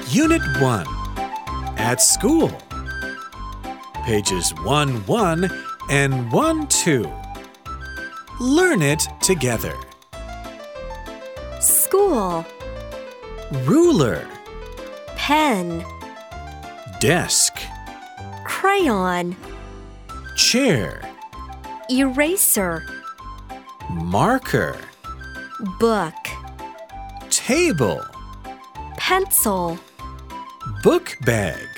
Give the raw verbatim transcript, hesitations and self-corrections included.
Unit one. At school. Pages one one and one two. Learn it together. School. Ruler. Pen. Desk. Crayon. Chair. Eraser. Marker. Book. Table. Pencil. Book bag.